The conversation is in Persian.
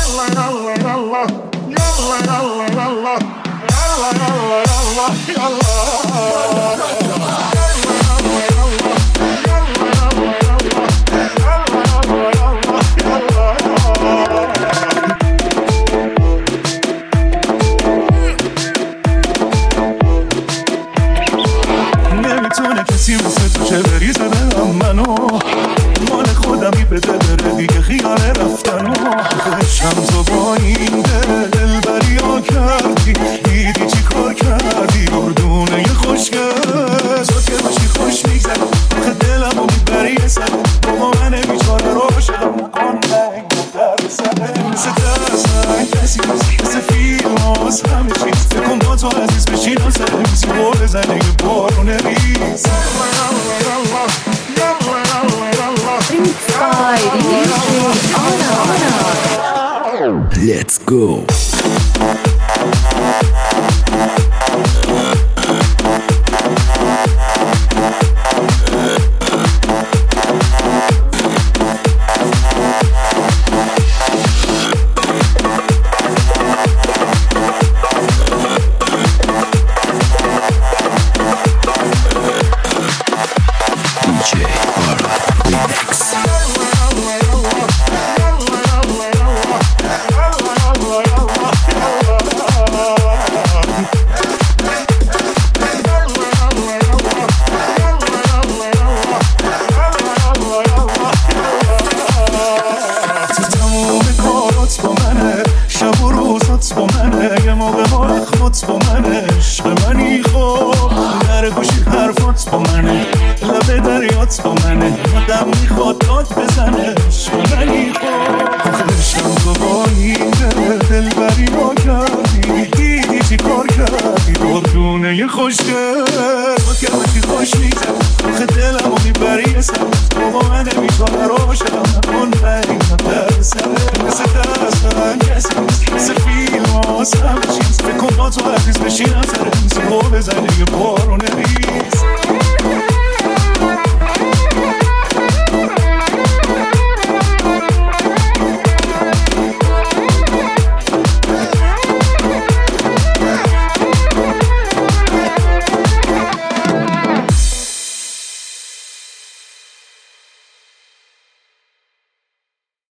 نمیتونه کسی مثل تو چه بریزه دلم منو مال خودمی بده بره دیگه خیال رفتنو خشم تو با این دل بریا کردی دیدی چی کار کردی گردونه خوشگل تو که باشی خوش میگذر آخه دلمو میبری سر بابا من بیچاره رو شدم نکن در سر مثل درسن کسی مثل فیلم هاست همه چیز فکن با تو عزیز بشینم سر میسی بول بزنه یه بارونه ریز Let's go. با منه یه موقع ها اخوات با منه عشق منی خوب در گوشی حرفات با منه لبه دریات با منه آدم میخواد داد بزنه عشق منی خوب عشقم تو با این دل بری ما کردی دیدی چی کار کردی دردونه یه خوشگل با که باشی خوش میگذر آخه دلمو میبری سر بابا من نمیتونه رو شدم نکن بری در سره مثل دستن کسی مثل فیلم هاست همه چیز فکر کن با تو عزیز بشینم سر میسی رو بزنه یه بارونه ریز